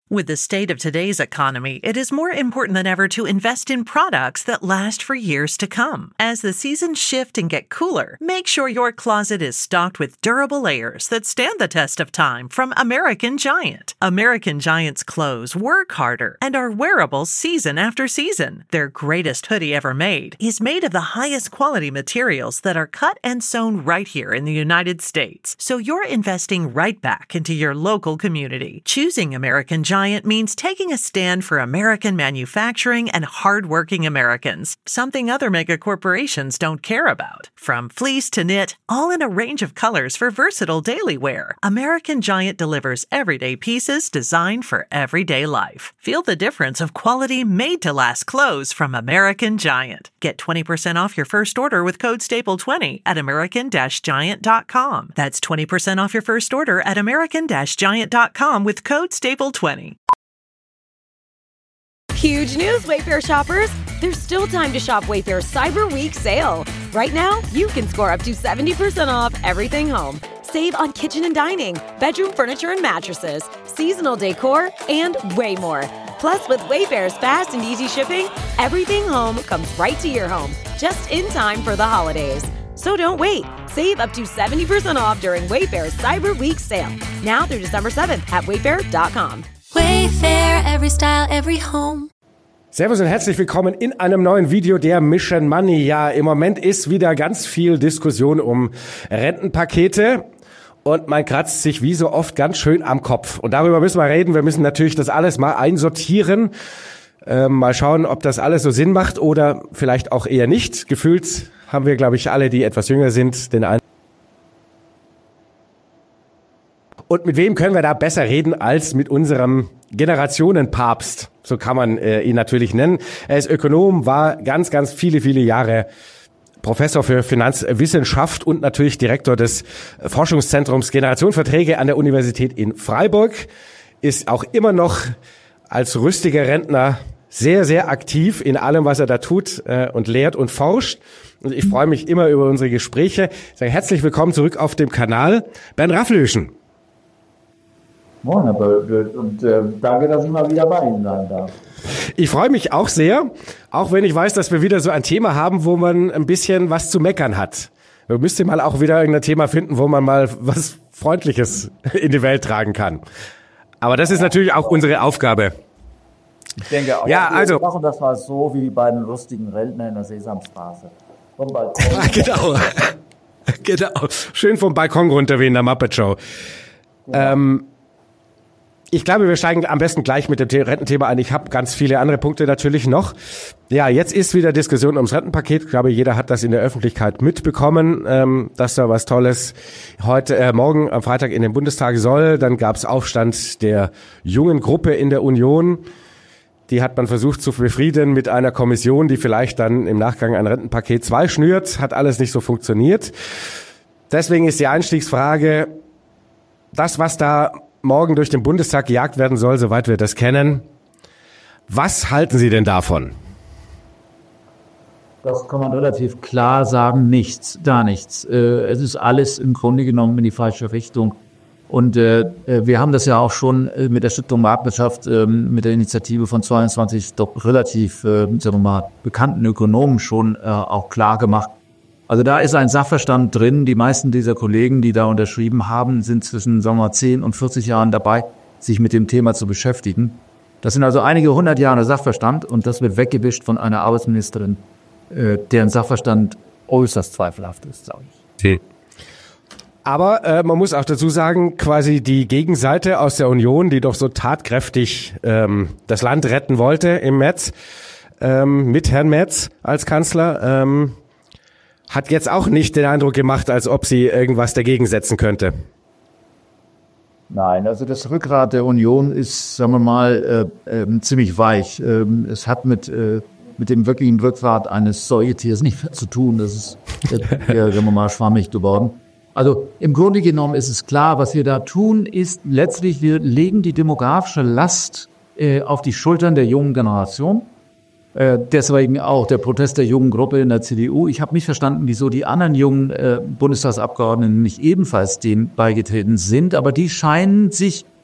With the state of today's economy, it is more important than ever to invest in products that last for years to come. As the seasons shift and get cooler, make sure your closet is stocked with durable layers that stand the test of time from American Giant. American Giant's clothes work harder and are wearable season after season. Their greatest hoodie ever made is made of the highest quality materials that are cut and sewn right here in the United States. So you're investing right back into your local community. Choosing American Giant means taking a stand for American manufacturing and hardworking Americans, something other mega corporations don't care about. From fleece to knit, all in a range of colors for versatile daily wear, American Giant delivers everyday pieces designed for everyday life. Feel the difference of quality made-to-last clothes from American Giant. Get 20% off your first order with code STAPLE20 at american-giant.com. That's 20% off your first order at american-giant.com with code STAPLE20. Huge news, Wayfair shoppers! There's still time to shop Wayfair's Cyber Week sale. Right now, you can score up to 70% off everything home. Save on kitchen and dining, bedroom furniture and mattresses, seasonal decor, and way more. Plus, with Wayfair's fast and easy shipping, everything home comes right to your home, just in time for the holidays. So don't wait. Save up to 70% off during Wayfair's Cyber Week sale. Now through December 7th at wayfair.com. Wayfair, every style, every home. Servus und herzlich willkommen in einem neuen Video der Mission Money. Ja, im Moment ist wieder ganz viel Diskussion um Rentenpakete und man kratzt sich wie so oft ganz schön am Kopf. Und darüber müssen wir reden. Wir müssen natürlich das alles mal einsortieren. Mal schauen, ob das alles so Sinn macht oder vielleicht auch eher nicht. Gefühlt haben wir, glaube ich, alle, die etwas jünger sind, den einen. Und mit wem können wir da besser reden als mit unserem Generationenpapst? So kann man ihn natürlich nennen. Er ist Ökonom, war ganz, ganz viele Jahre Professor für Finanzwissenschaft und natürlich Direktor des Forschungszentrums Generationenverträge an der Universität in Freiburg. Ist auch immer noch als rüstiger Rentner sehr, sehr aktiv in allem, was er da tut und lehrt und forscht. Und ich freue mich immer über unsere Gespräche. Ich sage herzlich willkommen zurück auf dem Kanal. Bernd Raffelhüschen. Moin, Herr Böll, und danke, dass ich mal wieder bei Ihnen sein darf. Ich freue mich auch sehr, auch wenn ich weiß, dass wir wieder so ein Thema haben, wo man ein bisschen was zu meckern hat. Wir müssten mal auch wieder irgendein Thema finden, wo man mal was Freundliches in die Welt tragen kann. Aber das ist natürlich auch unsere Aufgabe. Ich denke auch. Ja, also wir machen das mal so wie die beiden lustigen Rentner in der Sesamstraße. Vom Balkon. Genau. Schön vom Balkon runter wie in der Muppet Show. Ja. Ich glaube, wir steigen am besten gleich mit dem Rententhema ein. Ich habe ganz viele andere Punkte natürlich noch. Ja, jetzt ist wieder Diskussion ums Rentenpaket. Ich glaube, jeder hat das in der Öffentlichkeit mitbekommen, dass da was Tolles morgen am Freitag in den Bundestag soll. Dann gab es Aufstand der jungen Gruppe in der Union. Die hat man versucht zu befrieden mit einer Kommission, die vielleicht dann im Nachgang ein Rentenpaket 2 schnürt. Hat alles nicht so funktioniert. Deswegen ist die Einstiegsfrage, das, was da morgen durch den Bundestag gejagt werden soll, soweit wir das kennen. Was halten Sie denn davon? Das kann man relativ klar sagen, nichts, da nichts. Es ist alles im Grunde genommen in die falsche Richtung. Und wir haben das ja auch schon mit der Stiftung Marktwirtschaft, mit der Initiative von 22 doch relativ, sagen wir mal, bekannten Ökonomen schon auch klar gemacht. Also da ist ein Sachverstand drin. Die meisten dieser Kollegen, die da unterschrieben haben, sind zwischen, sagen wir mal, 10 und 40 Jahren dabei, sich mit dem Thema zu beschäftigen. Das sind also einige 100 Jahre Sachverstand und das wird weggewischt von einer Arbeitsministerin, deren Sachverstand äußerst zweifelhaft ist, sage ich. Aber man muss auch dazu sagen, quasi die Gegenseite aus der Union, die doch so tatkräftig das Land retten wollte im März, mit Herrn Merz als Kanzler, hat jetzt auch nicht den Eindruck gemacht, als ob sie irgendwas dagegen setzen könnte. Nein, also das Rückgrat der Union ist, sagen wir mal, ziemlich weich. Es hat mit dem wirklichen Rückgrat eines Säugetiers nicht mehr zu tun. Das ist eher, sagen wir mal, schwammig geworden. Also im Grunde genommen ist es klar, was wir da tun, ist letztlich, wir legen die demografische Last auf die Schultern der jungen Generation. Deswegen auch der Protest der jungen Gruppe in der CDU. Ich habe nicht verstanden, wieso die anderen jungen Bundestagsabgeordneten nicht ebenfalls dem beigetreten sind. Aber die scheinen sich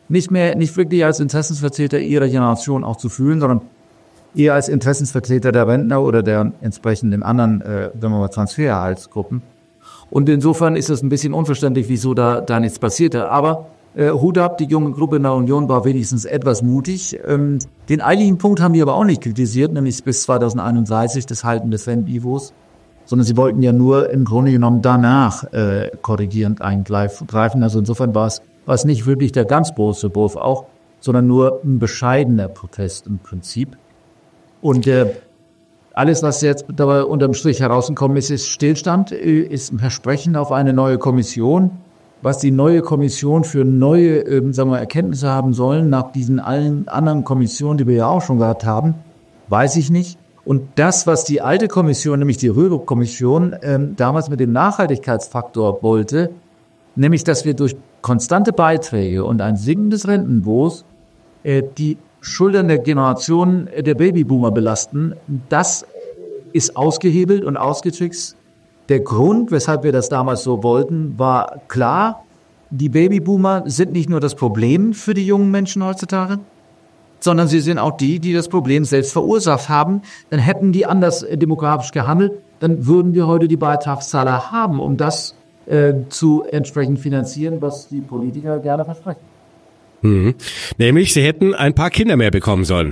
nicht wirklich als Interessensvertreter ihrer Generation auch zu fühlen, sondern eher als Interessensvertreter der Rentner oder der entsprechenden anderen, sagen wir mal, Transfererhaltsgruppen. Und insofern ist es ein bisschen unverständlich, wieso da nichts passierte. Aber Hut ab, die junge Gruppe in der Union war wenigstens etwas mutig. Den eigentlichen Punkt haben die aber auch nicht kritisiert, nämlich bis 2031 das Halten des Rentniveaus, sondern sie wollten ja nur im Grunde genommen danach korrigierend eingreifen. Also insofern war es nicht wirklich der ganz große Wurf auch, sondern nur ein bescheidener Protest im Prinzip. Und alles, was jetzt dabei unterm Strich herausgekommen ist Stillstand, ist ein Versprechen auf eine neue Kommission. Was die neue Kommission für neue Erkenntnisse haben sollen, nach diesen allen anderen Kommissionen, die wir ja auch schon gehabt haben, weiß ich nicht. Und das, was die alte Kommission, nämlich die Rürup-Kommission, damals mit dem Nachhaltigkeitsfaktor wollte, nämlich, dass wir durch konstante Beiträge und ein sinkendes Rentenniveau die Schultern der Generation der Babyboomer belasten, das ist ausgehebelt und ausgetrickst. Der Grund, weshalb wir das damals so wollten, war klar, die Babyboomer sind nicht nur das Problem für die jungen Menschen heutzutage, sondern sie sind auch die das Problem selbst verursacht haben. Dann hätten die anders demografisch gehandelt, dann würden wir heute die Beitragszahler haben, um das zu entsprechend finanzieren, was die Politiker gerne versprechen. Nämlich, sie hätten ein paar Kinder mehr bekommen sollen.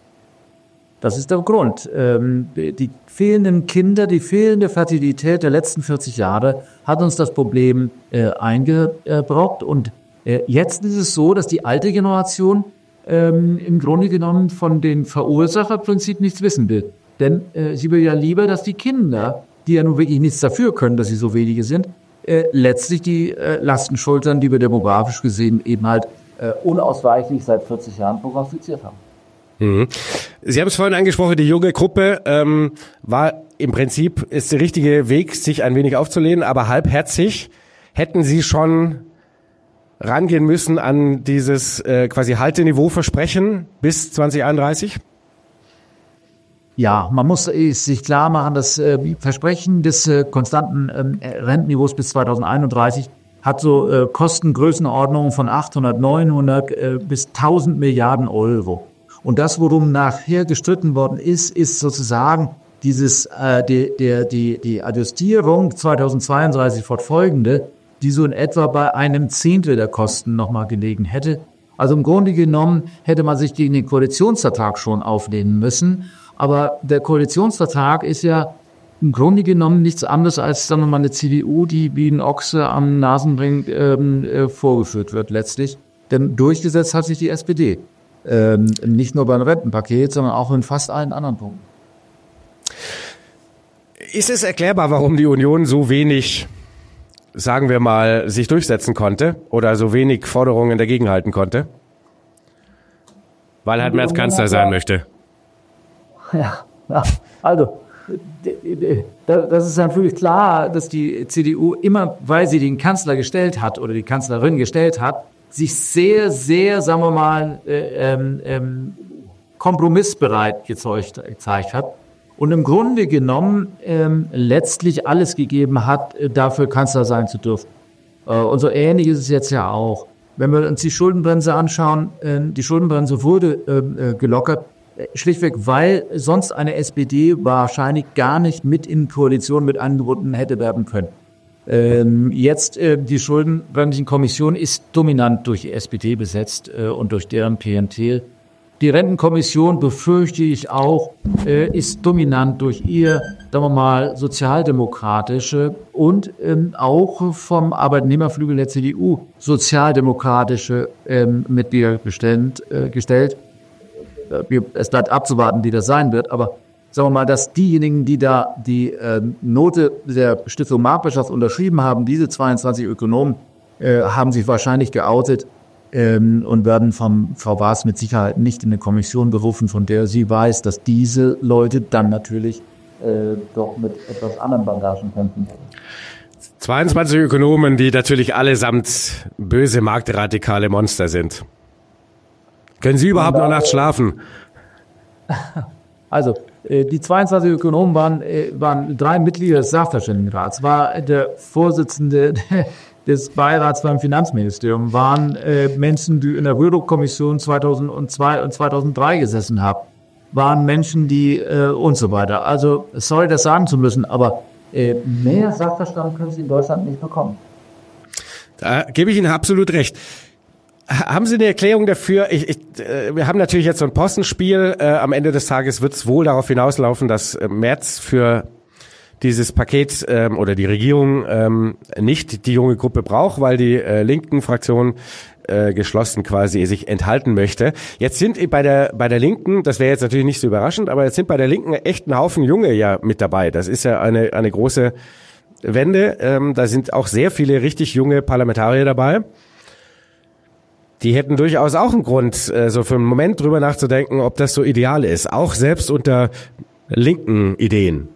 Das ist der Grund. Die fehlenden Kinder, die fehlende Fertilität der letzten 40 Jahre hat uns das Problem eingebrockt. Und jetzt ist es so, dass die alte Generation im Grunde genommen von den Verursacherprinzip nichts wissen will. Denn sie will ja lieber, dass die Kinder, die ja nun wirklich nichts dafür können, dass sie so wenige sind, letztlich die Lasten schultern, die wir demografisch gesehen eben halt unausweichlich seit 40 Jahren prognostiziert haben. Sie haben es vorhin angesprochen, die junge Gruppe war im Prinzip, ist der richtige Weg, sich ein wenig aufzulehnen, aber halbherzig. Hätten Sie schon rangehen müssen an dieses quasi Halteniveau-Versprechen bis 2031? Ja, man muss sich klar machen, das Versprechen des konstanten Rentenniveaus bis 2031 hat so Kostengrößenordnungen von 800, 900 bis 1000 Milliarden Euro. Und das, worum nachher gestritten worden ist, ist sozusagen die Adjustierung 2032 fortfolgende, die so in etwa bei einem Zehntel der Kosten nochmal gelegen hätte. Also im Grunde genommen hätte man sich gegen den Koalitionsvertrag schon auflehnen müssen. Aber der Koalitionsvertrag ist ja im Grunde genommen nichts anderes als, sagen wir mal, eine CDU, die wie ein Ochse am Nasenring vorgeführt wird letztlich. Denn durchgesetzt hat sich die SPD. Nicht nur beim Rentenpaket, sondern auch in fast allen anderen Punkten. Ist es erklärbar, warum die Union so wenig, sagen wir mal, sich durchsetzen konnte oder so wenig Forderungen dagegenhalten konnte? Weil halt Merz Kanzler sein möchte. Ja, also das ist natürlich klar, dass die CDU immer, weil sie den Kanzler gestellt hat oder die Kanzlerin gestellt hat, sich sehr, sehr, sagen wir mal, kompromissbereit gezeigt hat und im Grunde genommen letztlich alles gegeben hat, dafür Kanzler sein zu dürfen. Und so ähnlich ist es jetzt ja auch. Wenn wir uns die Schuldenbremse anschauen, die Schuldenbremse wurde gelockert, schlichtweg, weil sonst eine SPD wahrscheinlich gar nicht mit in Koalition mit angebunden hätte werden können. Jetzt die Schuldenbremsenkommission ist dominant durch die SPD besetzt und durch deren Klientel. Die Rentenkommission, befürchte ich auch, ist dominant durch ihr, sagen wir mal, sozialdemokratische und auch vom Arbeitnehmerflügel der CDU sozialdemokratische Mitglieder gestellt. Es bleibt abzuwarten, wie das sein wird, aber sagen wir mal, dass diejenigen, die da die Note der Stiftung Marktwirtschaft unterschrieben haben, diese 22 Ökonomen, haben sich wahrscheinlich geoutet und werden vom Frau Baas mit Sicherheit nicht in eine Kommission berufen, von der sie weiß, dass diese Leute dann natürlich doch mit etwas anderen Bagagen kämpfen. 22 Ökonomen, die natürlich allesamt böse marktradikale Monster sind. Können Sie überhaupt noch nachts schlafen? Also, die 22 Ökonomen waren 3 Mitglieder des Sachverständigenrats. War der Vorsitzende des Beirats beim Finanzministerium waren Menschen, die in der Rürup-Kommission 2002 und 2003 gesessen haben, waren Menschen, die und so weiter. Also, sorry, das sagen zu müssen, aber mehr Sachverstand können Sie in Deutschland nicht bekommen. Da gebe ich Ihnen absolut recht. Haben Sie eine Erklärung dafür? Wir haben natürlich jetzt so ein Postenspiel. Am Ende des Tages wird es wohl darauf hinauslaufen, dass Merz für dieses Paket oder die Regierung nicht die junge Gruppe braucht, weil die linken Fraktion geschlossen quasi sich enthalten möchte. Jetzt sind bei der Linken, das wäre jetzt natürlich nicht so überraschend, aber jetzt sind bei der Linken echt ein Haufen Junge ja mit dabei. Das ist ja eine große Wende. Da sind auch sehr viele richtig junge Parlamentarier dabei. Die hätten durchaus auch einen Grund, so für einen Moment drüber nachzudenken, ob das so ideal ist. Auch selbst unter linken Ideen.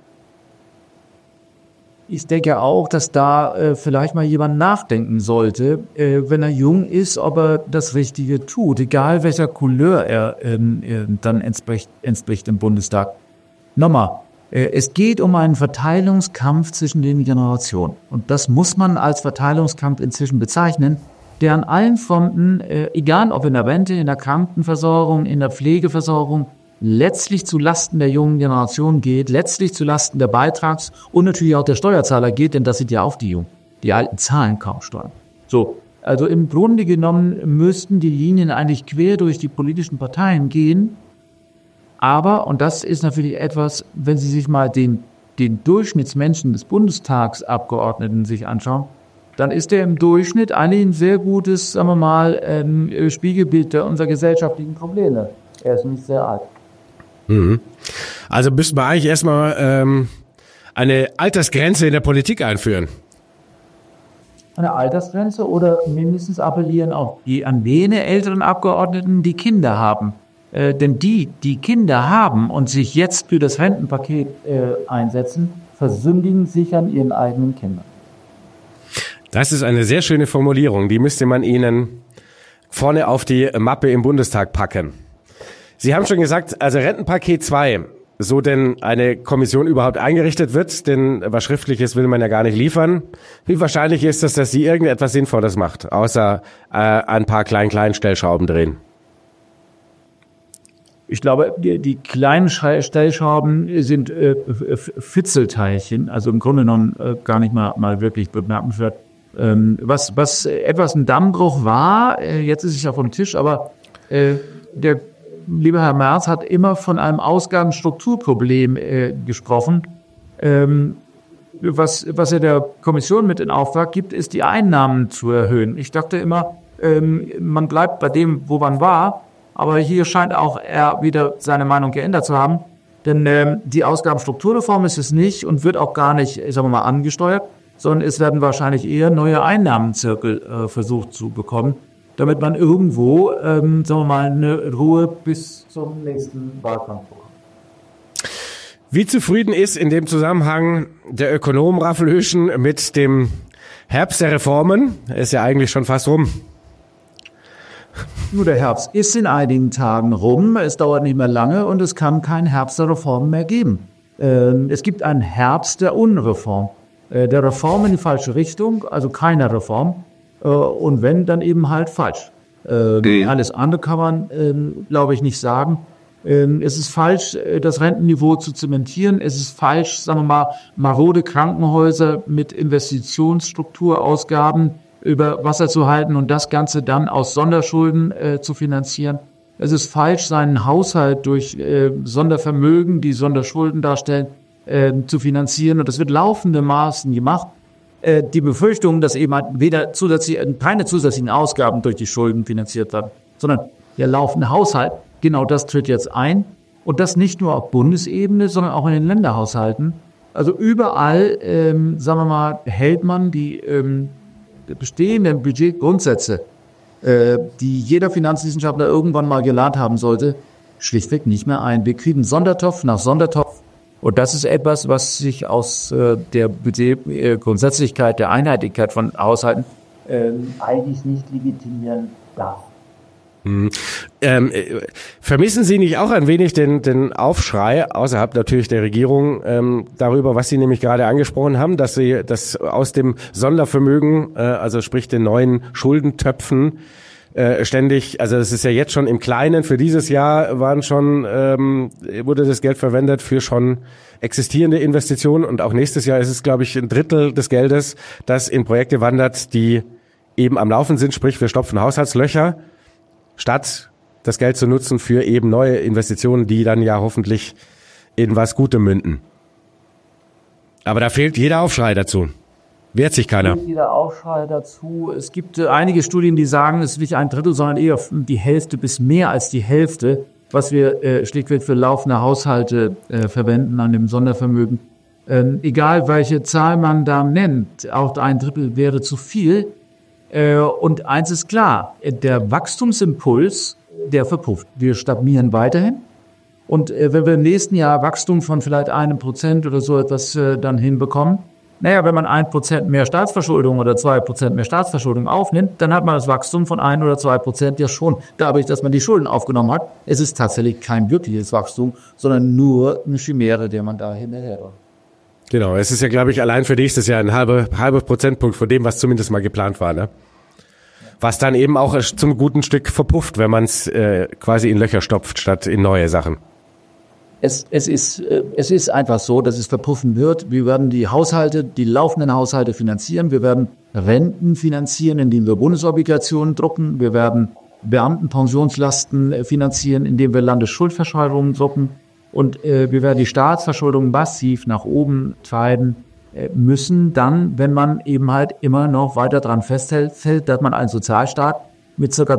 Ich denke auch, dass da vielleicht mal jemand nachdenken sollte, wenn er jung ist, ob er das Richtige tut, egal welcher Couleur er dann entspricht im Bundestag. Nochmal, es geht um einen Verteilungskampf zwischen den Generationen. Und das muss man als Verteilungskampf inzwischen bezeichnen, der an allen Fronten, egal ob in der Rente, in der Krankenversorgung, in der Pflegeversorgung, letztlich zu Lasten der jungen Generation geht, letztlich zu Lasten der Beitrags- und natürlich auch der Steuerzahler geht, denn das sind ja auch die Jungen. Die Alten zahlen kaum Steuern. So, also im Grunde genommen müssten die Linien eigentlich quer durch die politischen Parteien gehen. Aber, und das ist natürlich etwas, wenn Sie sich mal den Durchschnittsmenschen des Bundestagsabgeordneten sich anschauen, dann ist er im Durchschnitt eigentlich ein sehr gutes, sagen wir mal, Spiegelbild unserer gesellschaftlichen Probleme. Er ist nicht sehr alt. Also müssten wir eigentlich erstmal eine Altersgrenze in der Politik einführen. Eine Altersgrenze oder mindestens appellieren auch an jene älteren Abgeordneten, die Kinder haben. Denn die Kinder haben und sich jetzt für das Rentenpaket einsetzen, versündigen sich an ihren eigenen Kindern. Das ist eine sehr schöne Formulierung. Die müsste man Ihnen vorne auf die Mappe im Bundestag packen. Sie haben schon gesagt, also Rentenpaket 2, so denn eine Kommission überhaupt eingerichtet wird, denn was Schriftliches will man ja gar nicht liefern. Wie wahrscheinlich ist es, dass sie irgendetwas Sinnvolles macht, außer ein paar kleinen Stellschrauben drehen? Ich glaube, die kleinen Stellschrauben sind Fitzelteilchen, also im Grunde genommen gar nicht mal wirklich bemerkenswert. Was etwas ein Dammbruch war, jetzt ist es ja vom Tisch, aber der liebe Herr Merz hat immer von einem Ausgabenstrukturproblem gesprochen. Was er der Kommission mit in Auftrag gibt, ist die Einnahmen zu erhöhen. Ich dachte immer, man bleibt bei dem, wo man war, aber hier scheint auch er wieder seine Meinung geändert zu haben, denn die Ausgabenstrukturreform ist es nicht und wird auch gar nicht, sagen wir mal, angesteuert, sondern es werden wahrscheinlich eher neue Einnahmenzirkel versucht zu bekommen, damit man irgendwo, sagen wir mal, eine Ruhe bis zum nächsten Wahlkampf bekommt. Wie zufrieden ist in dem Zusammenhang der Ökonom Raphael Hüschen mit dem Herbst der Reformen? Er ist ja eigentlich schon fast rum. Nur der Herbst ist in einigen Tagen rum, es dauert nicht mehr lange und es kann keinen Herbst der Reformen mehr geben. Es gibt einen Herbst der Unreform. Der Reform in die falsche Richtung, also keiner Reform. Und wenn, dann eben halt falsch. Alles andere kann man, glaube ich, nicht sagen. Es ist falsch, das Rentenniveau zu zementieren. Es ist falsch, sagen wir mal, marode Krankenhäuser mit Investitionsstrukturausgaben über Wasser zu halten und das Ganze dann aus Sonderschulden zu finanzieren. Es ist falsch, seinen Haushalt durch Sondervermögen, die Sonderschulden darstellen, zu finanzieren. Und das wird laufende Maßen gemacht. Die Befürchtung, dass eben halt keine zusätzlichen Ausgaben durch die Schulden finanziert werden, sondern der laufende Haushalt, genau das tritt jetzt ein. Und das nicht nur auf Bundesebene, sondern auch in den Länderhaushalten. Also überall, sagen wir mal, hält man die bestehenden Budgetgrundsätze, die jeder Finanzwissenschaftler irgendwann mal gelernt haben sollte, schlichtweg nicht mehr ein. Wir kriegen Sondertopf nach Sondertopf. Und das ist etwas, was sich aus der Budgetgrundsätzlichkeit, der Einheitlichkeit von Haushalten eigentlich nicht legitimieren darf. Vermissen Sie nicht auch ein wenig den Aufschrei außerhalb natürlich der Regierung darüber, was Sie nämlich gerade angesprochen haben, dass Sie das aus dem Sondervermögen, also sprich den neuen Schuldentöpfen, ständig, also es ist ja jetzt schon im Kleinen, für dieses Jahr wurde das Geld verwendet für schon existierende Investitionen und auch nächstes Jahr ist es, glaube ich, 1/3 des Geldes, das in Projekte wandert, die eben am Laufen sind, sprich wir stopfen Haushaltslöcher, statt das Geld zu nutzen für eben neue Investitionen, die dann ja hoffentlich in was Gutem münden. Aber da fehlt jeder Aufschrei dazu. Wehrt sich keiner. Jeder Aufschrei dazu. Es gibt einige Studien, die sagen, es ist nicht 1/3, sondern eher die Hälfte bis mehr als die Hälfte, was wir schlichtweg für laufende Haushalte verwenden an dem Sondervermögen. Egal, welche Zahl man da nennt, auch 1/3 wäre zu viel. Und eins ist klar, der Wachstumsimpuls, der verpufft. Wir stagnieren weiterhin. Und wenn wir im nächsten Jahr Wachstum von vielleicht 1% oder so etwas dann hinbekommen, wenn man 1% mehr Staatsverschuldung oder 2% mehr Staatsverschuldung aufnimmt, dann hat man das Wachstum von 1 oder 2% ja schon dadurch, dass man die Schulden aufgenommen hat. Es ist tatsächlich kein wirkliches Wachstum, sondern nur eine Chimäre, der man da hinterher. Genau, es ist ja, glaube ich, allein für nächstes Jahr ein halber Prozentpunkt von dem, was zumindest mal geplant war, ne? Was dann eben auch zum guten Stück verpufft, wenn man es quasi in Löcher stopft, statt in neue Sachen. Es ist einfach so, dass es verpuffen wird. Wir werden die laufenden Haushalte finanzieren. Wir werden Renten finanzieren, indem wir Bundesobligationen drucken. Wir werden Beamtenpensionslasten finanzieren, indem wir Landesschuldverschreibungen drucken. Und wir werden die Staatsverschuldung massiv nach oben treiben müssen. Dann, wenn man eben halt immer noch weiter dran festhält, dass man einen Sozialstaat mit ca.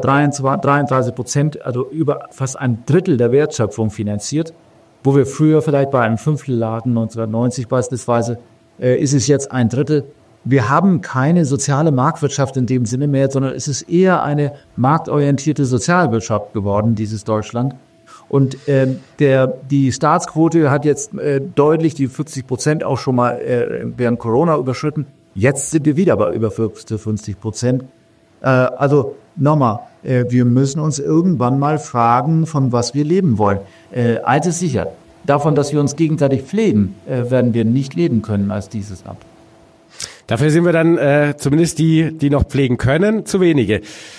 33%, also über fast 1/3 der Wertschöpfung finanziert, wo wir früher vielleicht bei einem 1/5 lagen, 1990 beispielsweise, ist es jetzt 1/3. Wir haben keine soziale Marktwirtschaft in dem Sinne mehr, sondern es ist eher eine marktorientierte Sozialwirtschaft geworden, dieses Deutschland. Und die Staatsquote hat jetzt deutlich die 40% auch schon mal während Corona überschritten. Jetzt sind wir wieder bei über 50%. Also nochmal, wir müssen uns irgendwann mal fragen, von was wir leben wollen. Eins ist sicher, davon, dass wir uns gegenseitig pflegen, werden wir nicht leben können als dieses Land. Dafür sind wir dann zumindest die noch pflegen können, zu wenige.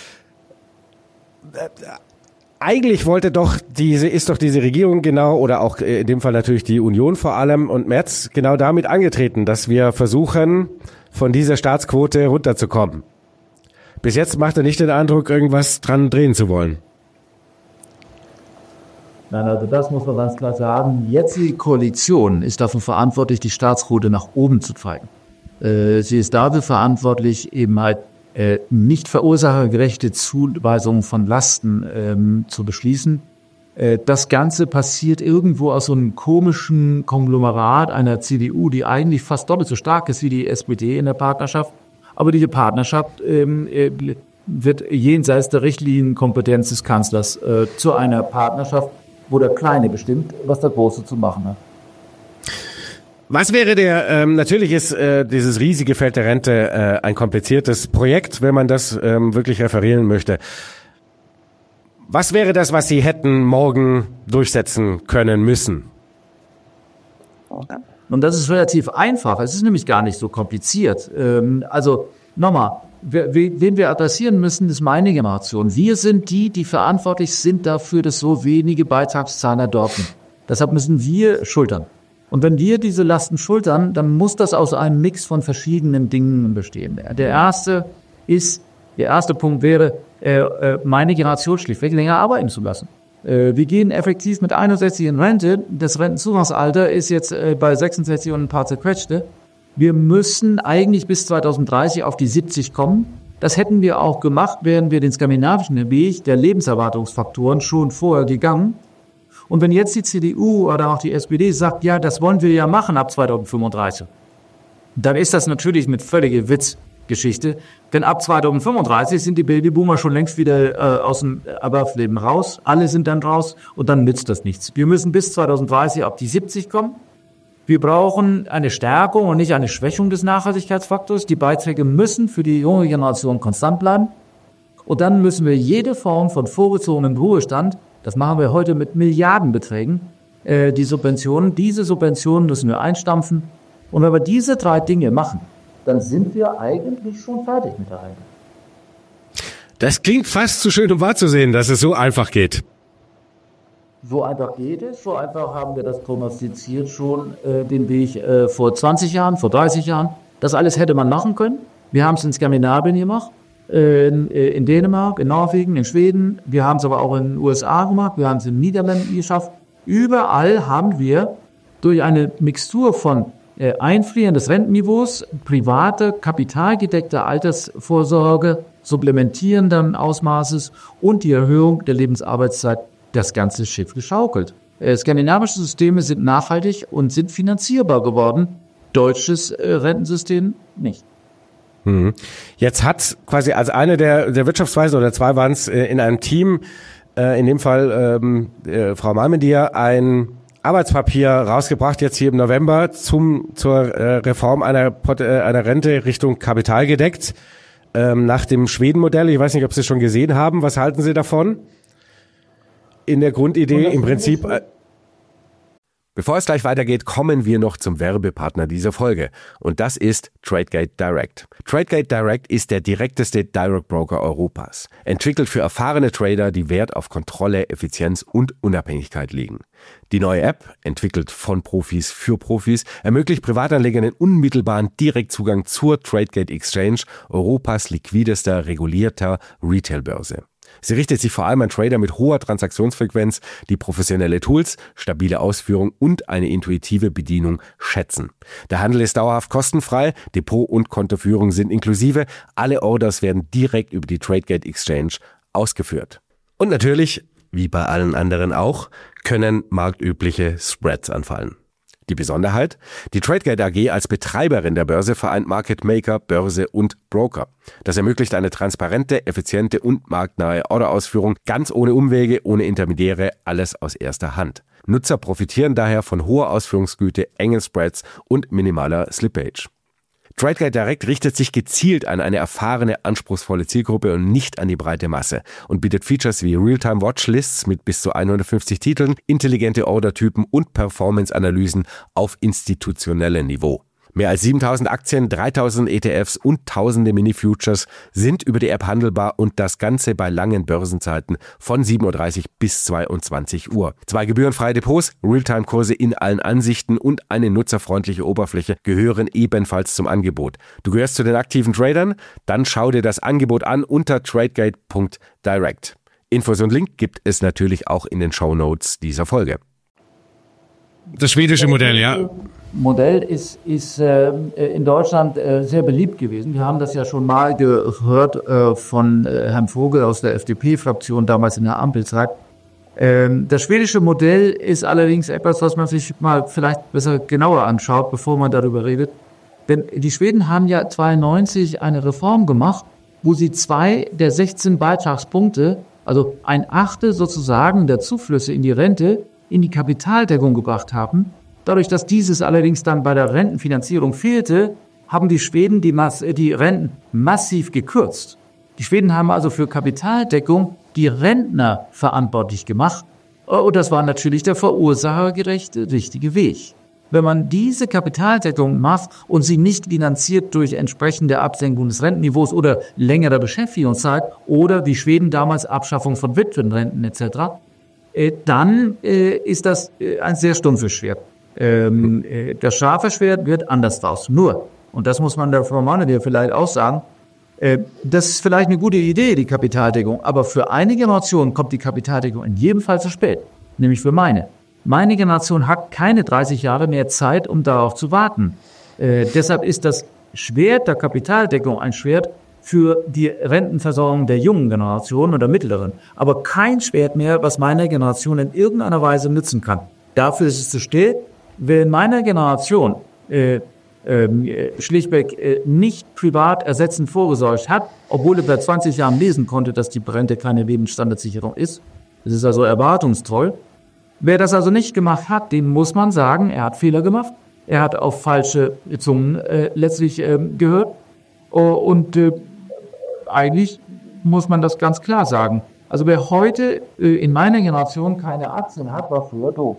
Eigentlich ist doch diese Regierung genau, oder auch in dem Fall natürlich die Union vor allem und Merz genau damit angetreten, dass wir versuchen, von dieser Staatsquote runterzukommen. Bis jetzt macht er nicht den Eindruck, irgendwas dran drehen zu wollen. Nein, also das muss man ganz klar sagen. Jetzt die Koalition ist dafür verantwortlich, die Staatsquote nach oben zu treiben. Sie ist dafür verantwortlich, eben halt nicht verursachergerechte Zuweisungen von Lasten zu beschließen. Das Ganze passiert irgendwo aus so einem komischen Konglomerat einer CDU, die eigentlich fast doppelt so stark ist wie die SPD in der Partnerschaft. Aber diese Partnerschaft wird jenseits der Richtlinienkompetenz des Kanzlers zu einer Partnerschaft, wo der Kleine bestimmt, was der Große zu machen hat. Was wäre natürlich ist dieses riesige Feld der Rente ein kompliziertes Projekt, wenn man das wirklich referieren möchte. Was wäre das, was Sie hätten morgen durchsetzen können müssen? Und das ist relativ einfach. Es ist nämlich gar nicht so kompliziert. Also nochmal, wen wir adressieren müssen, ist meine Generation. Wir sind die verantwortlich sind dafür, dass so wenige Beitragszahler dort sind. Deshalb müssen wir schultern. Und wenn wir diese Lasten schultern, dann muss das aus einem Mix von verschiedenen Dingen bestehen. Der erste Punkt wäre, meine Generation schlichtweg länger arbeiten zu lassen. Wir gehen effektiv mit 61 in Rente. Das Rentenzugangsalter ist jetzt bei 66 und ein paar zerquetschte. Wir müssen eigentlich bis 2030 auf die 70 kommen. Das hätten wir auch gemacht, wären wir den skandinavischen Weg der Lebenserwartungsfaktoren schon vorher gegangen. Und wenn jetzt die CDU oder auch die SPD sagt, ja, das wollen wir ja machen ab 2035, dann ist das natürlich mit völliger Witzgeschichte. Denn ab 2035 sind die Babyboomer schon längst wieder aus dem Erwerbsleben raus. Alle sind dann raus und dann nützt das nichts. Wir müssen bis 2030 auf die 70 kommen. Wir brauchen eine Stärkung und nicht eine Schwächung des Nachhaltigkeitsfaktors. Die Beiträge müssen für die junge Generation konstant bleiben. Und dann müssen wir jede Form von vorgezogenem Ruhestand, das machen wir heute mit Milliardenbeträgen, diese Subventionen müssen wir einstampfen. Und wenn wir diese 3 Dinge machen, dann sind wir eigentlich schon fertig mit der Rente. Das klingt fast zu schön, um wahr zu sehen, dass es so einfach geht. So einfach geht es, so einfach haben wir das prognostiziert schon, den Weg vor 20 Jahren, vor 30 Jahren. Das alles hätte man machen können. Wir haben es in Skandinavien gemacht, in Dänemark, in Norwegen, in Schweden. Wir haben es aber auch in den USA gemacht, wir haben es in den Niederlanden geschafft. Überall haben wir durch eine Mixtur von Einfrieren des Rentenniveaus, private, kapitalgedeckte Altersvorsorge, supplementierenden Ausmaßes und die Erhöhung der Lebensarbeitszeit das ganze Schiff geschaukelt. Skandinavische Systeme sind nachhaltig und sind finanzierbar geworden. Deutsches Rentensystem nicht. Jetzt hat quasi als eine der Wirtschaftsweisen oder 2 waren es in einem Team, in dem Fall Frau Malmendier, ein Arbeitspapier rausgebracht, jetzt hier im November, zur Reform einer Rente Richtung kapitalgedeckt, nach dem Schweden-Modell. Ich weiß nicht, ob Sie es schon gesehen haben. Was halten Sie davon? In der Grundidee im Prinzip. Bevor es gleich weitergeht, kommen wir noch zum Werbepartner dieser Folge. Und das ist Tradegate Direct. Tradegate Direct ist der direkteste Direct Broker Europas. Entwickelt für erfahrene Trader, die Wert auf Kontrolle, Effizienz und Unabhängigkeit legen. Die neue App, entwickelt von Profis für Profis, ermöglicht Privatanlegern den unmittelbaren Direktzugang zur Tradegate Exchange, Europas liquidester, regulierter Retailbörse. Sie richtet sich vor allem an Trader mit hoher Transaktionsfrequenz, die professionelle Tools, stabile Ausführung und eine intuitive Bedienung schätzen. Der Handel ist dauerhaft kostenfrei, Depot- und Kontoführung sind inklusive, alle Orders werden direkt über die Tradegate Exchange ausgeführt. Und natürlich, wie bei allen anderen auch, können marktübliche Spreads anfallen. Die Besonderheit? Die Tradegate AG als Betreiberin der Börse vereint Market Maker, Börse und Broker. Das ermöglicht eine transparente, effiziente und marktnahe Orderausführung, ganz ohne Umwege, ohne Intermediäre, alles aus erster Hand. Nutzer profitieren daher von hoher Ausführungsgüte, engen Spreads und minimaler Slippage. Tradegate Direct richtet sich gezielt an eine erfahrene, anspruchsvolle Zielgruppe und nicht an die breite Masse und bietet Features wie Realtime-Watchlists mit bis zu 150 Titeln, intelligente Ordertypen und Performance-Analysen auf institutionellem Niveau. Mehr als 7.000 Aktien, 3.000 ETFs und tausende Mini-Futures sind über die App handelbar und das Ganze bei langen Börsenzeiten von 7.30 Uhr bis 22 Uhr. 2 gebührenfreie Depots, Realtime-Kurse in allen Ansichten und eine nutzerfreundliche Oberfläche gehören ebenfalls zum Angebot. Du gehörst zu den aktiven Tradern? Dann schau dir das Angebot an unter tradegate.direct. Infos und Link gibt es natürlich auch in den Shownotes dieser Folge. Das schwedische Modell, ja. Modell ist in Deutschland sehr beliebt gewesen. Wir haben das ja schon mal gehört von Herrn Vogel aus der FDP-Fraktion, damals in der Ampelzeit. Das schwedische Modell ist allerdings etwas, was man sich mal vielleicht besser genauer anschaut, bevor man darüber redet. Denn die Schweden haben ja 1992 eine Reform gemacht, wo sie 2 der 16 Beitragspunkte, also 1/8 sozusagen der Zuflüsse in die Rente, in die Kapitaldeckung gebracht haben. Dadurch, dass dieses allerdings dann bei der Rentenfinanzierung fehlte, haben die Schweden die Renten massiv gekürzt. Die Schweden haben also für Kapitaldeckung die Rentner verantwortlich gemacht. Und das war natürlich der verursachergerechte, richtige Weg. Wenn man diese Kapitaldeckung macht und sie nicht finanziert durch entsprechende Absenkung des Rentenniveaus oder längere Beschäftigungszeit oder wie Schweden damals Abschaffung von Witwenrenten etc., dann ist das ein sehr stumpfes Schwert. Das scharfe Schwert wird anders draus. Nur, und das muss man der Frau Malmendier vielleicht auch sagen, das ist vielleicht eine gute Idee, die Kapitaldeckung, aber für eine Generation kommt die Kapitaldeckung in jedem Fall zu spät, nämlich für meine. Meine Generation hat keine 30 Jahre mehr Zeit, um darauf zu warten. Deshalb ist das Schwert der Kapitaldeckung ein Schwert für die Rentenversorgung der jungen Generation oder mittleren, aber kein Schwert mehr, was meiner Generation in irgendeiner Weise nützen kann. Dafür ist es zu spät. Wer meiner Generation schlichtweg nicht privat ersetzend vorgesorgt hat, obwohl er seit 20 Jahren lesen konnte, dass die Rente keine Lebensstandardsicherung ist. Das ist also erwartungstreu. Wer das also nicht gemacht hat, dem muss man sagen, er hat Fehler gemacht. Er hat auf falsche Zungen letztlich gehört. Und eigentlich muss man das ganz klar sagen. Also wer heute in meiner Generation keine Aktien hat, war früher doof.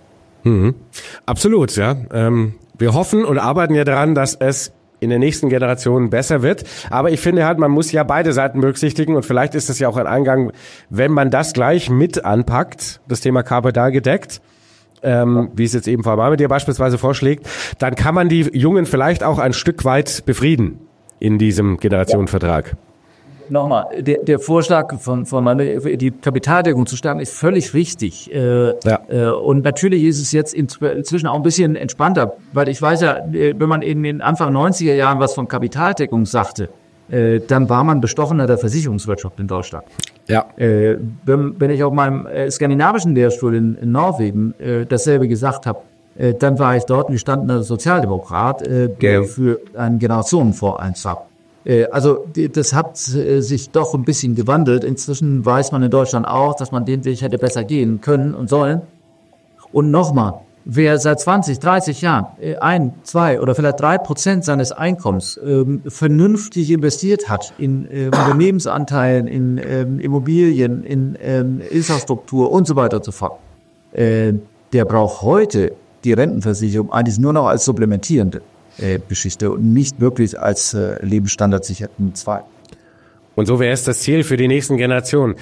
Absolut, ja. Wir hoffen und arbeiten ja daran, dass es in den nächsten Generationen besser wird. Aber ich finde halt, man muss ja beide Seiten berücksichtigen und vielleicht ist es ja auch ein Eingang, wenn man das gleich mit anpackt, das Thema Kapital gedeckt, wie es jetzt eben Frau Marmit dir beispielsweise vorschlägt, dann kann man die Jungen vielleicht auch ein Stück weit befrieden in diesem Generationenvertrag. Nochmal, der Vorschlag von die Kapitaldeckung zu stärken ist völlig richtig. Und natürlich ist es jetzt inzwischen auch ein bisschen entspannter, weil ich weiß ja, wenn man in den Anfang 90er Jahren was von Kapitaldeckung sagte, dann war man bestochener der Versicherungswirtschaft in Deutschland. Ja. Wenn ich auf meinem skandinavischen Lehrstuhl in Norwegen dasselbe gesagt habe, dann war ich dort ein gestandener Sozialdemokrat, der für einen Generationenfonds einsah. Also das hat sich doch ein bisschen gewandelt. Inzwischen weiß man in Deutschland auch, dass man den Weg hätte besser gehen können und sollen. Und nochmal, wer seit 20, 30 Jahren 1, 2 oder vielleicht 3% seines Einkommens vernünftig investiert hat in Unternehmensanteilen, in Immobilien, in Infrastruktur und so weiter und so fort, der braucht heute die Rentenversicherung eigentlich nur noch als supplementierende Geschichte und nicht wirklich als lebensstandardsicherten Zweig. Und so wäre es das Ziel für die nächsten Generationen.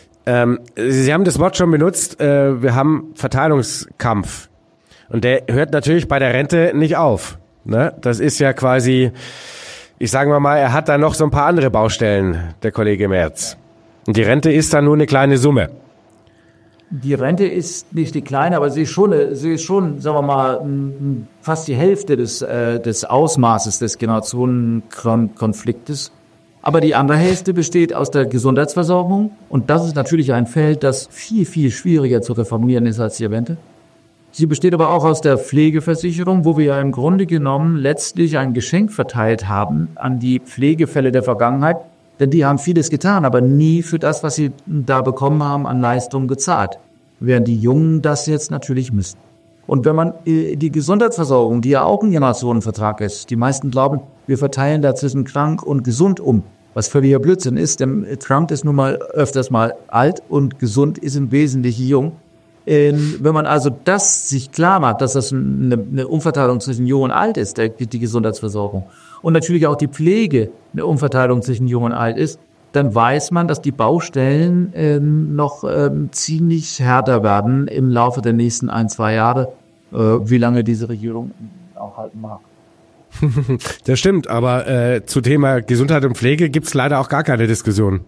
Sie haben das Wort schon benutzt, wir haben Verteilungskampf. Und der hört natürlich bei der Rente nicht auf. Ne? Das ist ja quasi, ich sage mal, er hat da noch so ein paar andere Baustellen, der Kollege Merz. Und die Rente ist dann nur eine kleine Summe. Die Rente ist nicht die kleine, aber sie ist schon, sagen wir mal, fast die Hälfte des Ausmaßes des Generationenkonfliktes. Aber die andere Hälfte besteht aus der Gesundheitsversorgung. Und das ist natürlich ein Feld, das viel, viel schwieriger zu reformieren ist als die Rente. Sie besteht aber auch aus der Pflegeversicherung, wo wir ja im Grunde genommen letztlich ein Geschenk verteilt haben an die Pflegefälle der Vergangenheit. Denn die haben vieles getan, aber nie für das, was sie da bekommen haben, an Leistungen gezahlt. Während die Jungen das jetzt natürlich müssen. Und wenn man die Gesundheitsversorgung, die ja auch ein Generationenvertrag ist, die meisten glauben, wir verteilen da zwischen krank und gesund um. Was völliger Blödsinn ist, denn krank ist nun mal öfters mal alt und gesund ist im Wesentlichen jung. Wenn man also das sich klar macht, dass das eine Umverteilung zwischen jung und alt ist, die Gesundheitsversorgung, und natürlich auch die Pflege eine Umverteilung zwischen jung und alt ist, dann weiß man, dass die Baustellen noch ziemlich härter werden im Laufe der nächsten 1, 2 Jahre, wie lange diese Regierung auch halten mag. Das stimmt, aber zu Thema Gesundheit und Pflege gibt's leider auch gar keine Diskussion.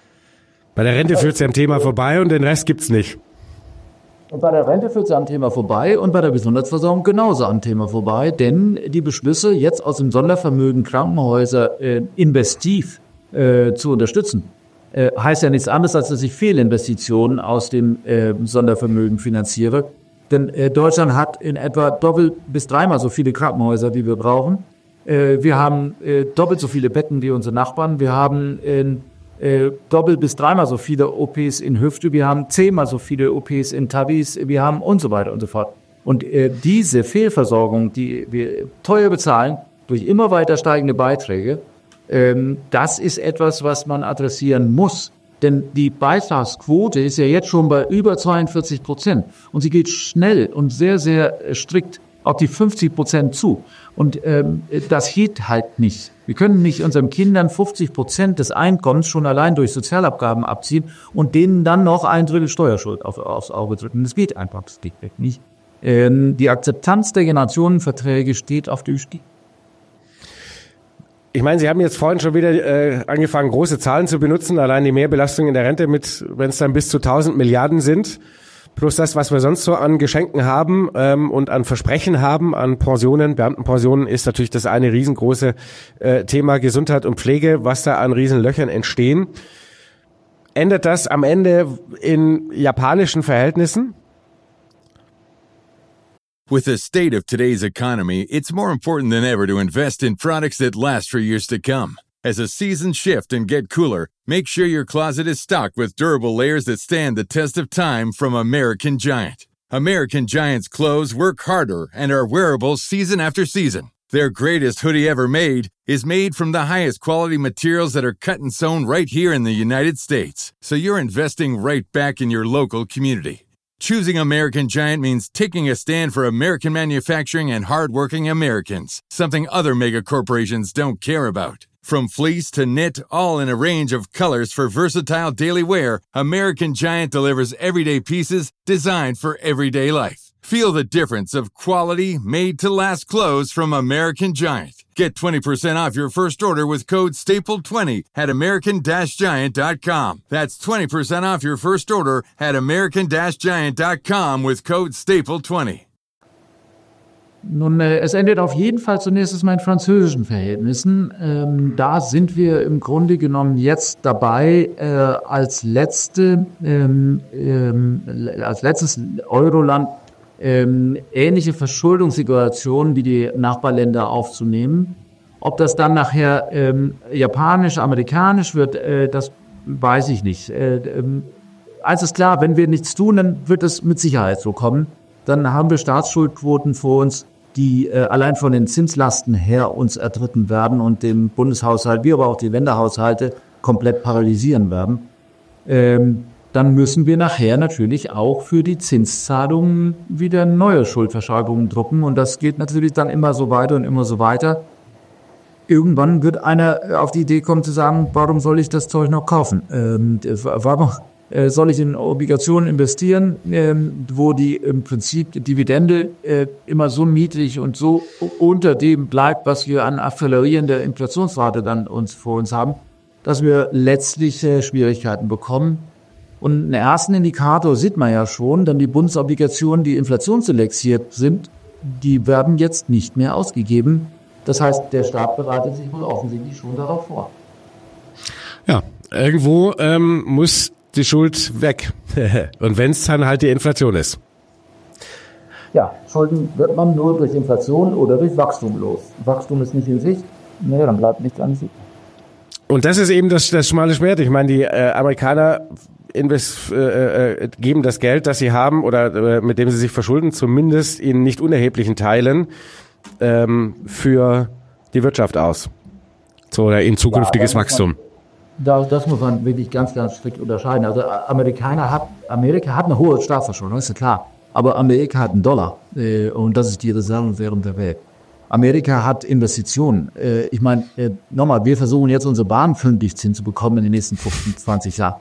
Bei der Rente führt's ja am Thema vorbei und den Rest gibt's nicht. Und bei der Rente führt es am Thema vorbei und bei der Gesundheitsversorgung genauso am Thema vorbei, denn die Beschlüsse, jetzt aus dem Sondervermögen Krankenhäuser investiv zu unterstützen, heißt ja nichts anderes, als dass ich Fehlinvestitionen aus dem Sondervermögen finanziere. Denn Deutschland hat in etwa doppelt bis 3-mal so viele Krankenhäuser, wie wir brauchen. Wir haben doppelt so viele Betten wie unsere Nachbarn. Wir haben doppelt bis 3-mal so viele OPs in Hüfte, wir haben 10-mal so viele OPs in Tabis, wir haben und so weiter und so fort. Und diese Fehlversorgung, die wir teuer bezahlen, durch immer weiter steigende Beiträge, das ist etwas, was man adressieren muss. Denn die Beitragsquote ist ja jetzt schon bei über 42% und sie geht schnell und sehr, sehr strikt auf die 50% zu. Und das geht halt nicht. Wir können nicht unseren Kindern 50% des Einkommens schon allein durch Sozialabgaben abziehen und denen dann noch 1/3 Steuerschuld aufs Auge drücken. Das geht einfach, das geht nicht. Die Akzeptanz der Generationenverträge steht auf dem Stieg. Ich meine, Sie haben jetzt vorhin schon wieder angefangen, große Zahlen zu benutzen, allein die Mehrbelastung in der Rente mit, wenn es dann bis zu 1000 Milliarden sind. Plus das, was wir sonst so an Geschenken haben und an Versprechen haben, an Pensionen, Beamtenpensionen, ist natürlich das eine riesengroße Thema Gesundheit und Pflege, was da an Riesenlöchern entstehen. Ändert das am Ende in japanischen Verhältnissen? With the state of today's economy, it's more important than ever to invest in products that last for years to come. As the seasons shift and get cooler, make sure your closet is stocked with durable layers that stand the test of time from American Giant. American Giant's clothes work harder and are wearable season after season. Their greatest hoodie ever made is made from the highest quality materials that are cut and sewn right here in the United States. So you're investing right back in your local community. Choosing American Giant means taking a stand for American manufacturing and hardworking Americans, something other mega corporations don't care about. From fleece to knit, all in a range of colors for versatile daily wear, American Giant delivers everyday pieces designed for everyday life. Feel the difference of quality, made-to-last clothes from American Giant. Get 20% off your first order with code STAPLE20 at american-giant.com. That's 20% off your first order at american-giant.com with code STAPLE20. Nun, es endet auf jeden Fall zunächst mal in französischen Verhältnissen. Da sind wir im Grunde genommen jetzt dabei, als letztes Euroland ähnliche Verschuldungssituationen wie die Nachbarländer aufzunehmen. Ob das dann nachher japanisch, amerikanisch wird, das weiß ich nicht. Eins ist klar, wenn wir nichts tun, dann wird es mit Sicherheit so kommen. Dann haben wir Staatsschuldquoten vor uns, die allein von den Zinslasten her uns erdrücken werden und den Bundeshaushalt, wie aber auch die Länderhaushalte komplett paralysieren werden. Dann müssen wir nachher natürlich auch für die Zinszahlungen wieder neue Schuldverschreibungen drucken. Und das geht natürlich dann immer so weiter und immer so weiter. Irgendwann wird einer auf die Idee kommen zu sagen, warum soll ich das Zeug noch kaufen? Warum soll ich in Obligationen investieren, wo die im Prinzip Dividende immer so niedrig und so unter dem bleibt, was wir an accelerierender Inflationsrate dann vor uns haben, dass wir letztlich Schwierigkeiten bekommen. Und einen ersten Indikator sieht man ja schon, denn die Bundesobligationen, die inflationsselektiert sind, die werden jetzt nicht mehr ausgegeben. Das heißt, der Staat bereitet sich wohl offensichtlich schon darauf vor. Ja, irgendwo muss die Schuld weg. Und wenn es dann halt die Inflation ist. Ja, Schulden wird man nur durch Inflation oder durch Wachstum los. Wachstum ist nicht in Sicht, dann bleibt nichts an sich. Und das ist eben das schmale Schwert. Ich meine, die Amerikaner geben das Geld, das sie haben oder mit dem sie sich verschulden, zumindest in nicht unerheblichen Teilen für die Wirtschaft aus. So, oder in zukünftiges Wachstum. Das muss man wirklich ganz, ganz strikt unterscheiden. Also Amerika hat eine hohe Staatsverschuldung, ist ja klar. Aber Amerika hat einen Dollar und das ist die Reservewährung der Welt. Amerika hat Investitionen. Ich meine, nochmal, wir versuchen jetzt unsere Bahn pünktlich hinzubekommen in den nächsten 15, 20 Jahren.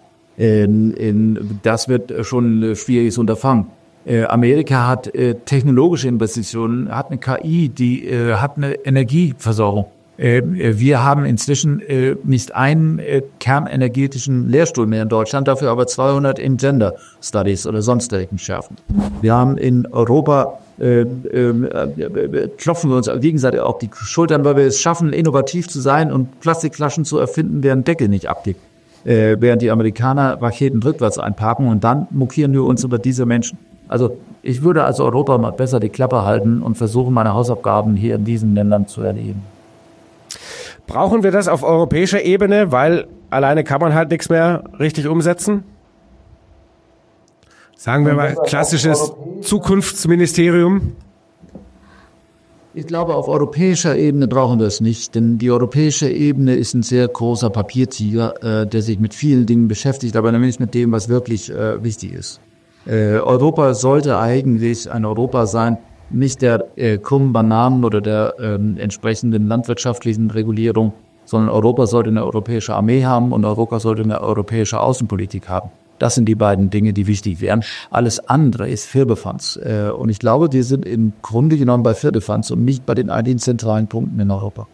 Das wird schon ein schwieriges Unterfangen. Amerika hat technologische Investitionen, hat eine KI, die hat eine Energieversorgung. Wir haben inzwischen nicht einen kernenergetischen Lehrstuhl mehr in Deutschland, dafür aber 200 in Gender Studies oder sonstigen Schärfen. Wir haben in Europa klopfen wir uns gegenseitig auf die Schultern, weil wir es schaffen, innovativ zu sein und Plastikflaschen zu erfinden, deren Deckel nicht abgeht. Während die Amerikaner Raketen rückwärts einparken und dann mokieren wir uns über diese Menschen. Also ich würde als Europa mal besser die Klappe halten und versuchen, meine Hausaufgaben hier in diesen Ländern zu erledigen. Brauchen wir das auf europäischer Ebene, weil alleine kann man halt nichts mehr richtig umsetzen? Sagen wir mal, klassisches Zukunftsministerium? Ich glaube, auf europäischer Ebene brauchen wir es nicht, denn die europäische Ebene ist ein sehr großer Papiertiger, der sich mit vielen Dingen beschäftigt, aber nicht mit dem, was wirklich wichtig ist. Europa sollte eigentlich ein Europa sein, nicht der krummen Bananen oder der entsprechenden landwirtschaftlichen Regulierung, sondern Europa sollte eine europäische Armee haben und Europa sollte eine europäische Außenpolitik haben. Das sind die beiden Dinge, die wichtig wären. Alles andere ist Firlefanz. Und ich glaube, die sind im Grunde genommen bei Firlefanz und nicht bei den einigen zentralen Punkten in Europa.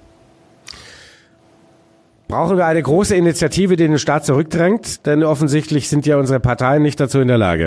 Brauchen wir eine große Initiative, die den Staat zurückdrängt? Denn offensichtlich sind ja unsere Parteien nicht dazu in der Lage.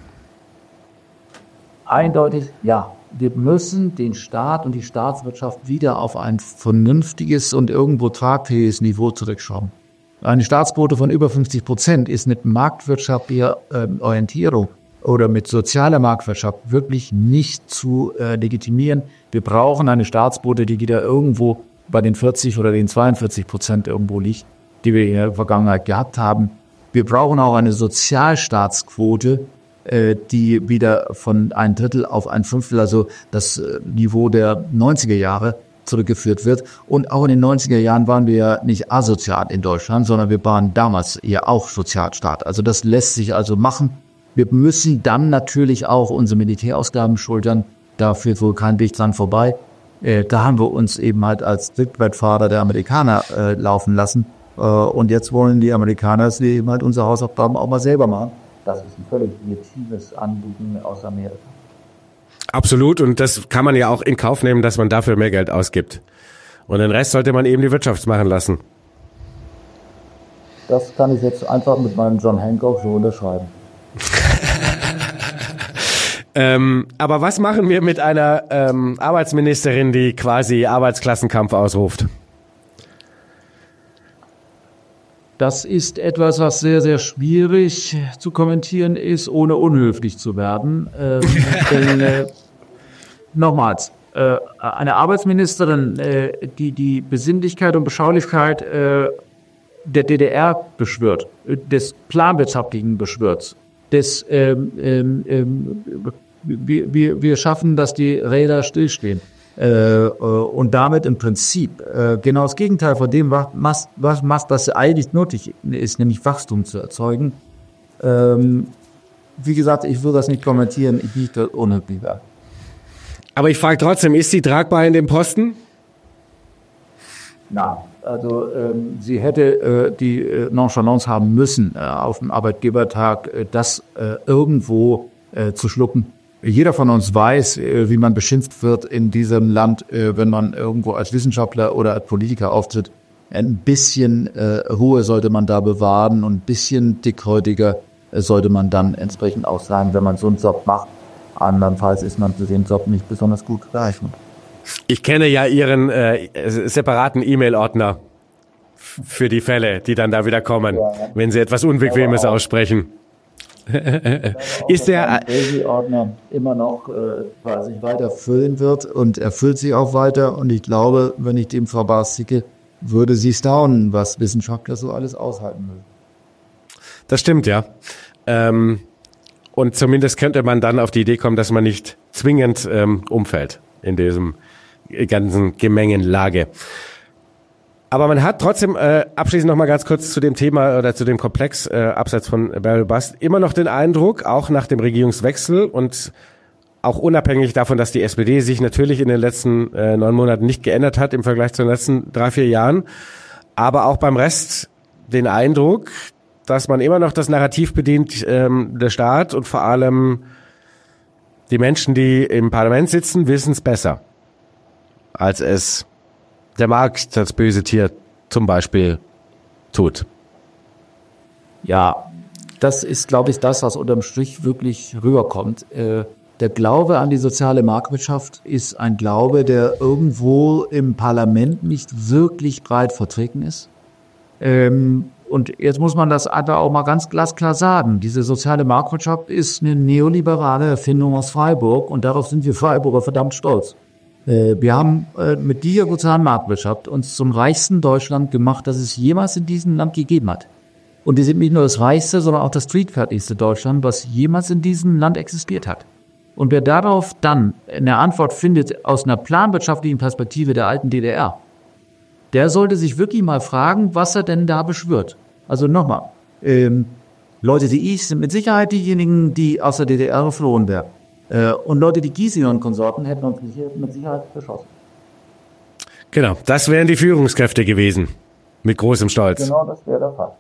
Eindeutig ja. Wir müssen den Staat und die Staatswirtschaft wieder auf ein vernünftiges und irgendwo tragfähiges Niveau zurückschrauben. Eine Staatsquote von über 50% ist mit marktwirtschaftlicher Orientierung oder mit sozialer Marktwirtschaft wirklich nicht zu legitimieren. Wir brauchen eine Staatsquote, die wieder irgendwo bei den 40 oder den 42% irgendwo liegt, die wir in der Vergangenheit gehabt haben. Wir brauchen auch eine Sozialstaatsquote, die wieder von 1/3 auf 1/5, also das Niveau der 90er Jahre, zurückgeführt wird. Und auch in den 90er Jahren waren wir ja nicht asozial in Deutschland, sondern wir waren damals ja auch Sozialstaat. Also das lässt sich also machen. Wir müssen dann natürlich auch unsere Militärausgaben schultern. Da führt wohl kein Weg dran vorbei. Da haben wir uns eben halt als Trittbrettfahrer der Amerikaner laufen lassen. Und jetzt wollen die Amerikaner, dass wir eben halt unsere Hausaufgaben auch mal selber machen. Das ist ein völlig legitimes Anliegen aus Amerika. Absolut, und das kann man ja auch in Kauf nehmen, dass man dafür mehr Geld ausgibt. Und den Rest sollte man eben die Wirtschaft machen lassen. Das kann ich jetzt einfach mit meinem John Hancock so unterschreiben. Aber was machen wir mit einer Arbeitsministerin, die quasi Arbeitsklassenkampf ausruft? Das ist etwas, was sehr, sehr schwierig zu kommentieren ist, ohne unhöflich zu werden. Denn nochmals, eine Arbeitsministerin, die die Besinnlichkeit und Beschaulichkeit der DDR beschwört, des Planwirtschaftlichen beschwört, wir schaffen, dass die Räder stillstehen. Und damit im Prinzip genau das Gegenteil von dem, was eigentlich nötig ist, nämlich Wachstum zu erzeugen. Wie gesagt, ich will das nicht kommentieren, ich bin dort unhöflich. Aber ich frage trotzdem, ist sie tragbar in dem Posten? Nein, also sie hätte die Nonchalance haben müssen, auf dem Arbeitgebertag das irgendwo zu schlucken. Jeder von uns weiß, wie man beschimpft wird in diesem Land, wenn man irgendwo als Wissenschaftler oder als Politiker auftritt. Ein bisschen Ruhe sollte man da bewahren und ein bisschen dickhäutiger sollte man dann entsprechend auch sein, wenn man so einen Job macht. Andernfalls ist man für den Job nicht besonders gut geeignet. Ich kenne ja Ihren separaten E-Mail-Ordner für die Fälle, die dann da wieder kommen, wenn Sie etwas Unbequemes aussprechen. Ist der Ordner immer noch quasi weiter füllen wird und erfüllt sich auch weiter, und ich glaube, wenn ich dem Frau Baas schicke, würde sie staunen, was Wissenschaftler so alles aushalten müssen. Das stimmt, ja. Und zumindest könnte man dann auf die Idee kommen, dass man nicht zwingend umfällt in diesem ganzen Gemengenlage. Aber man hat trotzdem, abschließend noch mal ganz kurz zu dem Thema oder zu dem Komplex abseits von Bärbel Bast, immer noch den Eindruck, auch nach dem Regierungswechsel und auch unabhängig davon, dass die SPD sich natürlich in den letzten 9 Monaten nicht geändert hat im Vergleich zu den letzten 3-4 Jahren, aber auch beim Rest den Eindruck, dass man immer noch das Narrativ bedient, der Staat und vor allem die Menschen, die im Parlament sitzen, wissen es besser, als es der Markt, das böse Tier zum Beispiel, tut. Ja, das ist, glaube ich, das, was unterm Strich wirklich rüberkommt. Der Glaube an die soziale Marktwirtschaft ist ein Glaube, der irgendwo im Parlament nicht wirklich breit vertreten ist. Und jetzt muss man das einfach auch mal ganz glasklar sagen. Diese soziale Marktwirtschaft ist eine neoliberale Erfindung aus Freiburg, und darauf sind wir Freiburger verdammt stolz. Wir haben mit dieser sozialen Marktwirtschaft uns zum reichsten Deutschland gemacht, das es jemals in diesem Land gegeben hat. Und wir sind nicht nur das reichste, sondern auch das streetfertigste Deutschland, was jemals in diesem Land existiert hat. Und wer darauf dann eine Antwort findet aus einer planwirtschaftlichen Perspektive der alten DDR, der sollte sich wirklich mal fragen, was er denn da beschwört. Also nochmal, Leute wie ich sind mit Sicherheit diejenigen, die aus der DDR geflohen wären. Und Leute, die Giesinger und Konsorten hätten uns mit Sicherheit beschossen. Genau, das wären die Führungskräfte gewesen, mit großem Stolz. Genau, das wäre der Fall.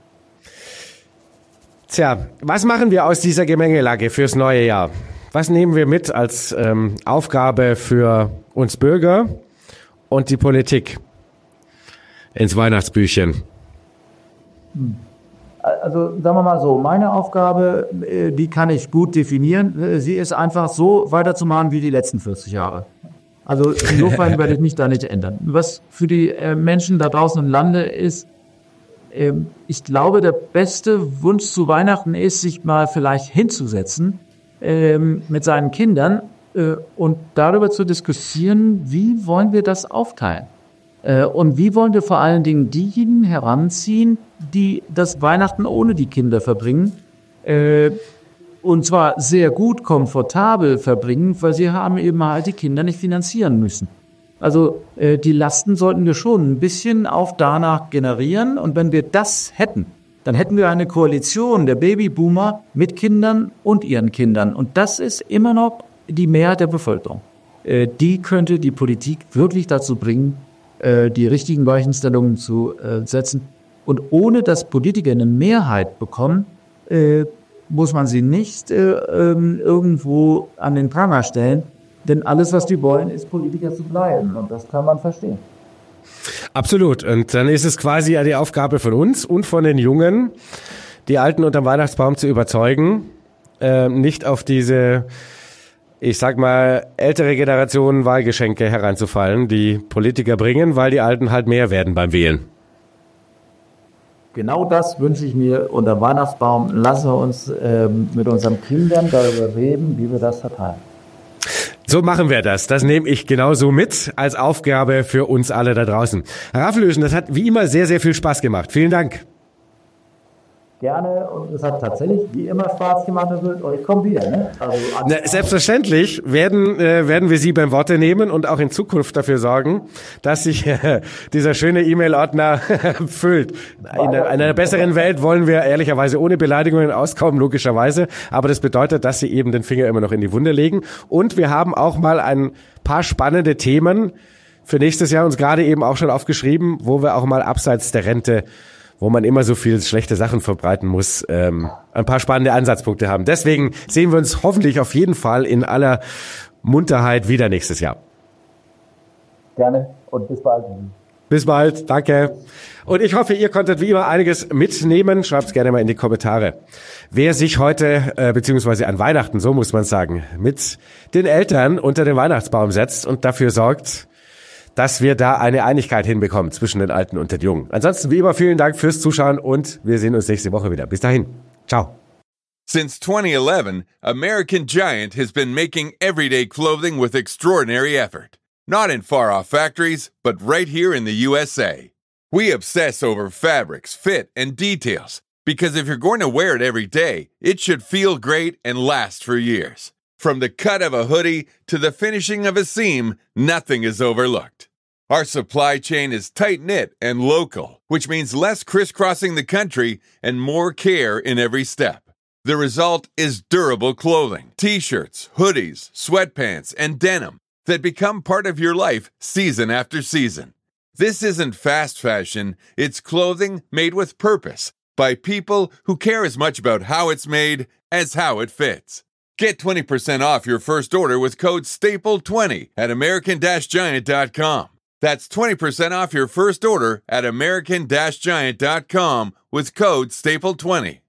Tja, was machen wir aus dieser Gemengelage fürs neue Jahr? Was nehmen wir mit als Aufgabe für uns Bürger und die Politik ins Weihnachtsbüchchen? Also sagen wir mal so, meine Aufgabe, die kann ich gut definieren. Sie ist einfach so weiterzumachen wie die letzten 40 Jahre. Also insofern werde ich mich da nicht ändern. Was für die Menschen da draußen im Lande ist, ich glaube, der beste Wunsch zu Weihnachten ist, sich mal vielleicht hinzusetzen mit seinen Kindern und darüber zu diskutieren, wie wollen wir das aufteilen? Und wie wollen wir vor allen Dingen diejenigen heranziehen, die das Weihnachten ohne die Kinder verbringen, und zwar sehr gut, komfortabel verbringen, weil sie haben eben halt die Kinder nicht finanzieren müssen. Also die Lasten sollten wir schon ein bisschen auf danach generieren. Und wenn wir das hätten, dann hätten wir eine Koalition der Babyboomer mit Kindern und ihren Kindern. Und das ist immer noch die Mehrheit der Bevölkerung. Die könnte die Politik wirklich dazu bringen, die richtigen Weichenstellungen zu setzen. Und ohne dass Politiker eine Mehrheit bekommen, muss man sie nicht irgendwo an den Pranger stellen. Denn alles, was die wollen, ist Politiker zu bleiben. Und das kann man verstehen. Absolut. Und dann ist es quasi die Aufgabe von uns und von den Jungen, die Alten unterm Weihnachtsbaum zu überzeugen, nicht auf diese, ich sag mal, ältere Generationen Wahlgeschenke hereinzufallen, die Politiker bringen, weil die Alten halt mehr werden beim Wählen. Genau das wünsche ich mir unter Weihnachtsbaum. Lassen wir uns mit unseren Kindern darüber reden, wie wir das verteilen. So machen wir das. Das nehme ich genauso mit als Aufgabe für uns alle da draußen. Herr Raffelöschen, das hat wie immer sehr, sehr viel Spaß gemacht. Vielen Dank. Gerne, und es hat tatsächlich wie immer Spaß gemacht, und ich komme wieder. Ne? Also, selbstverständlich werden wir Sie beim Worte nehmen und auch in Zukunft dafür sorgen, dass sich dieser schöne E-Mail-Ordner füllt. In einer besseren Welt wollen wir ehrlicherweise ohne Beleidigungen auskommen, logischerweise, aber das bedeutet, dass Sie eben den Finger immer noch in die Wunde legen. Und wir haben auch mal ein paar spannende Themen für nächstes Jahr uns gerade eben auch schon aufgeschrieben, wo wir auch mal abseits der Rente, wo man immer so viel schlechte Sachen verbreiten muss, ein paar spannende Ansatzpunkte haben. Deswegen sehen wir uns hoffentlich auf jeden Fall in aller Munterheit wieder nächstes Jahr. Gerne und bis bald. Bis bald, danke. Und ich hoffe, ihr konntet wie immer einiges mitnehmen. Schreibt's gerne mal in die Kommentare. Wer sich heute, beziehungsweise an Weihnachten, so muss man sagen, mit den Eltern unter den Weihnachtsbaum setzt und dafür sorgt, dass wir da eine Einigkeit hinbekommen zwischen den Alten und den Jungen. Ansonsten wie immer vielen Dank fürs Zuschauen und wir sehen uns nächste Woche wieder. Bis dahin. Ciao. Since 2011, American Giant has been making everyday clothing with extraordinary effort. Not in far-off factories, but right here in the USA. We obsess over fabrics, fit, and details because if you're going to wear it every day, it should feel great and last for years. From the cut of a hoodie to the finishing of a seam, nothing is overlooked. Our supply chain is tight-knit and local, which means less crisscrossing the country and more care in every step. The result is durable clothing, t-shirts, hoodies, sweatpants, and denim that become part of your life season after season. This isn't fast fashion, it's clothing made with purpose by people who care as much about how it's made as how it fits. Get 20% off your first order with code STAPLE20 at American-Giant.com. That's 20% off your first order at American-Giant.com with code STAPLE20.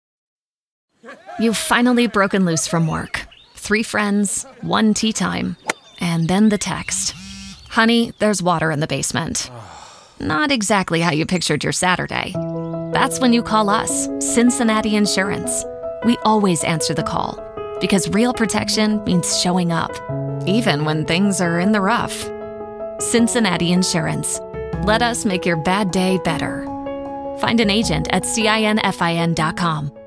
You've finally broken loose from work. 3 friends, 1 tea time, and then the text. Honey, there's water in the basement. Not exactly how you pictured your Saturday. That's when you call us, Cincinnati Insurance. We always answer the call because real protection means showing up, even when things are in the rough. Cincinnati Insurance. Let us make your bad day better. Find an agent at CINFIN.com.